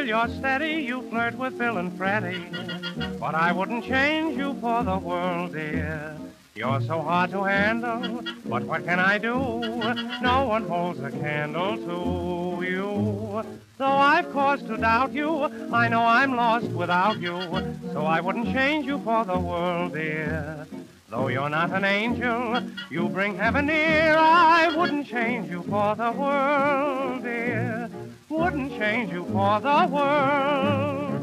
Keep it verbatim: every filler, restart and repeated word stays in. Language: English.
you're steady, you flirt with Bill and Freddie. But I wouldn't change you for the world, dear. You're so hard to handle, but what can I do? No one holds a candle to you. Though I've cause to doubt you, I know I'm lost without you. So I wouldn't change you for the world, dear. Though you're not an angel, you bring heaven near. I wouldn't change you for the world, dear. Wouldn't change you for the world.